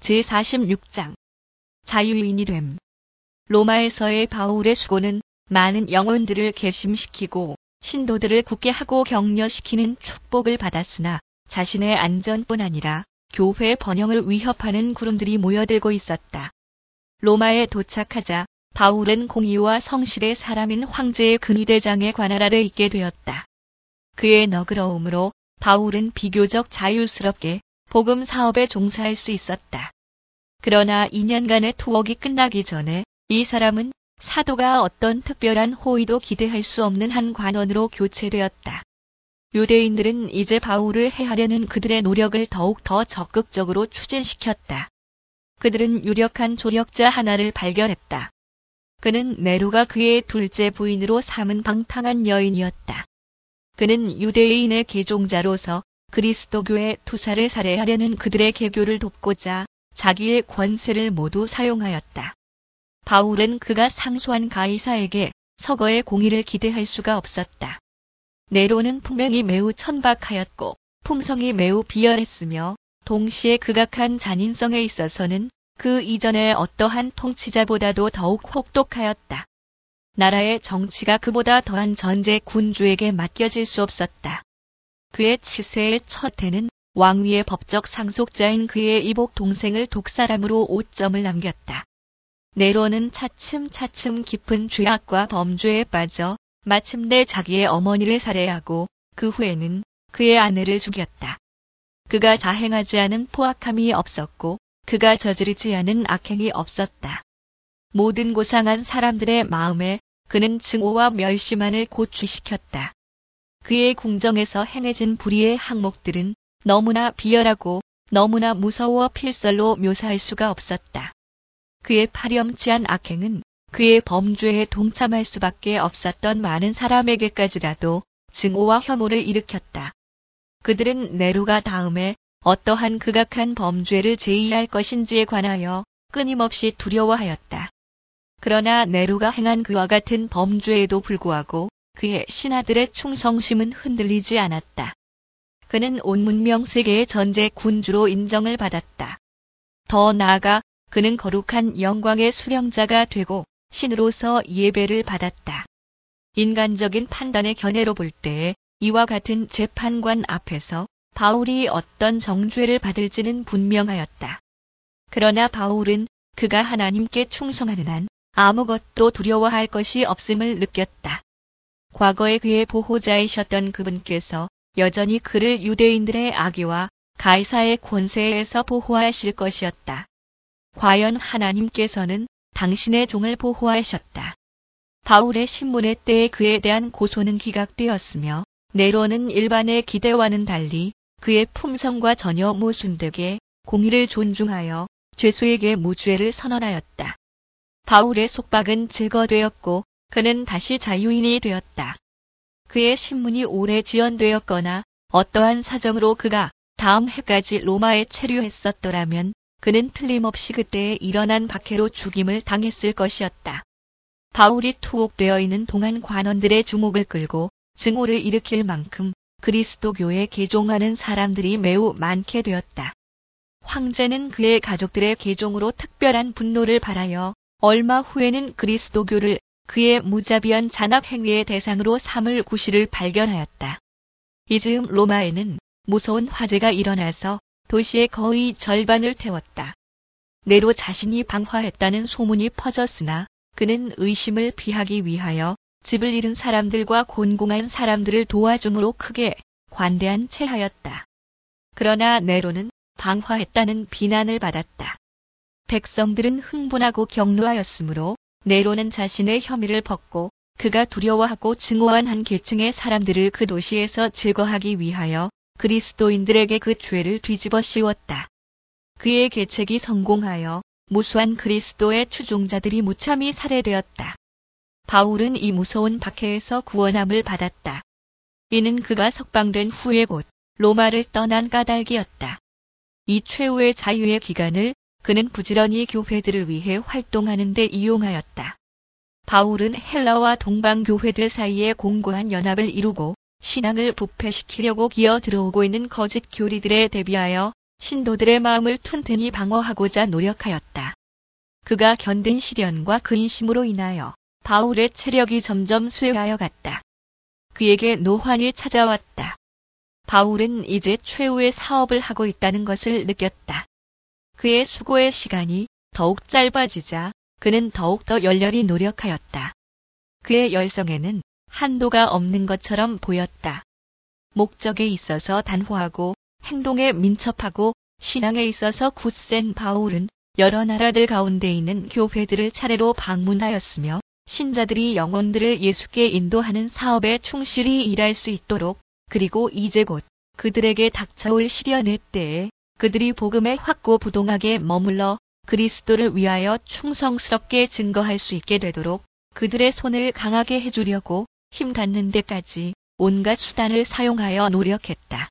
제46장 자유인이 됨. 로마에서의 바울의 수고는 많은 영혼들을 개심시키고 신도들을 굳게 하고 격려시키는 축복을 받았으나 자신의 안전뿐 아니라 교회 번영을 위협하는 구름들이 모여들고 있었다. 로마에 도착하자 바울은 공의와 성실의 사람인 황제의 근위대장의 관할 아래 있게 되었다. 그의 너그러움으로 바울은 비교적 자유스럽게 복음 사업에 종사할 수 있었다. 그러나 2년간의 투옥이 끝나기 전에 이 사람은 사도가 어떤 특별한 호의도 기대할 수 없는 한 관원으로 교체되었다. 유대인들은 이제 바울을 해하려는 그들의 노력을 더욱 더 적극적으로 추진시켰다. 그들은 유력한 조력자 하나를 발견했다. 그는 네로가 그의 둘째 부인으로 삼은 방탕한 여인이었다. 그는 유대인의 계종자로서 그리스도교의 투사를 살해하려는 그들의 계교를 돕고자 자기의 권세를 모두 사용하였다. 바울은 그가 상소한 가이사에게 서거의 공의를 기대할 수가 없었다. 네로는 품행이 매우 천박하였고 품성이 매우 비열했으며 동시에 극악한 잔인성에 있어서는 그 이전의 어떠한 통치자보다도 더욱 혹독하였다. 나라의 정치가 그보다 더한 전제 군주에게 맡겨질 수 없었다. 그의 치세의 첫 해는 왕위의 법적 상속자인 그의 이복 동생을 독살함으로 5점을 남겼다. 네로는 차츰차츰 깊은 죄악과 범죄에 빠져 마침내 자기의 어머니를 살해하고 그 후에는 그의 아내를 죽였다. 그가 자행하지 않은 포악함이 없었고 그가 저지르지 않은 악행이 없었다. 모든 고상한 사람들의 마음에 그는 증오와 멸시만을 고취시켰다. 그의 궁정에서 행해진 불의의 항목들은 너무나 비열하고 너무나 무서워 필설로 묘사할 수가 없었다. 그의 파렴치한 악행은 그의 범죄에 동참할 수밖에 없었던 많은 사람에게까지라도 증오와 혐오를 일으켰다. 그들은 네로가 다음에 어떠한 극악한 범죄를 제의할 것인지에 관하여 끊임없이 두려워하였다. 그러나 네로가 행한 그와 같은 범죄에도 불구하고 그의 신하들의 충성심은 흔들리지 않았다. 그는 온 문명 세계의 전제 군주로 인정을 받았다. 더 나아가 그는 거룩한 영광의 수령자가 되고 신으로서 예배를 받았다. 인간적인 판단의 견해로 볼 때에 이와 같은 재판관 앞에서 바울이 어떤 정죄를 받을지는 분명하였다. 그러나 바울은 그가 하나님께 충성하는 한 아무것도 두려워할 것이 없음을 느꼈다. 과거에 그의 보호자이셨던 그분께서 여전히 그를 유대인들의 악의와 가이사의 권세에서 보호하실 것이었다. 과연 하나님께서는 당신의 종을 보호하셨다. 바울의 신문의 때에 그에 대한 고소는 기각되었으며 네로는 일반의 기대와는 달리 그의 품성과 전혀 모순되게 공의를 존중하여 죄수에게 무죄를 선언하였다. 바울의 속박은 제거되었고 그는 다시 자유인이 되었다. 그의 신문이 오래 지연되었거나 어떠한 사정으로 그가 다음 해까지 로마에 체류했었더라면 그는 틀림없이 그때에 일어난 박해로 죽임을 당했을 것이었다. 바울이 투옥되어 있는 동안 관원들의 주목을 끌고 증오를 일으킬 만큼 그리스도교에 개종하는 사람들이 매우 많게 되었다. 황제는 그의 가족들의 개종으로 특별한 분노를 발하여 얼마 후에는 그리스도교를 그의 무자비한 잔악 행위의 대상으로 삼을 구실을 발견하였다. 이 즈음 로마에는 무서운 화재가 일어나서 도시의 거의 절반을 태웠다. 네로 자신이 방화했다는 소문이 퍼졌으나 그는 의심을 피하기 위하여 집을 잃은 사람들과 곤궁한 사람들을 도와줌으로 크게 관대한 체하였다. 그러나 네로는 방화했다는 비난을 받았다. 백성들은 흥분하고 격노하였으므로 네로는 자신의 혐의를 벗고 그가 두려워하고 증오한 한 계층의 사람들을 그 도시에서 제거하기 위하여 그리스도인들에게 그 죄를 뒤집어 씌웠다. 그의 계책이 성공하여 무수한 그리스도의 추종자들이 무참히 살해되었다. 바울은 이 무서운 박해에서 구원함을 받았다. 이는 그가 석방된 후에 곧 로마를 떠난 까닭이었다. 이 최후의 자유의 기간을 그는 부지런히 교회들을 위해 활동하는 데 이용하였다. 바울은 헬라와 동방 교회들 사이에 공고한 연합을 이루고 신앙을 부패시키려고 기어 들어오고 있는 거짓 교리들에 대비하여 신도들의 마음을 튼튼히 방어하고자 노력하였다. 그가 견딘 시련과 근심으로 인하여 바울의 체력이 점점 쇠하여 갔다. 그에게 노환이 찾아왔다. 바울은 이제 최후의 사업을 하고 있다는 것을 느꼈다. 그의 수고의 시간이 더욱 짧아지자 그는 더욱더 열렬히 노력하였다. 그의 열성에는 한도가 없는 것처럼 보였다. 목적에 있어서 단호하고 행동에 민첩하고 신앙에 있어서 굳센 바울은 여러 나라들 가운데 있는 교회들을 차례로 방문하였으며 신자들이 영혼들을 예수께 인도하는 사업에 충실히 일할 수 있도록 그리고 이제 곧 그들에게 닥쳐올 시련의 때에 그들이 복음에 확고부동하게 머물러 그리스도를 위하여 충성스럽게 증거할 수 있게 되도록 그들의 손을 강하게 해주려고 힘 닿는 데까지 온갖 수단을 사용하여 노력했다.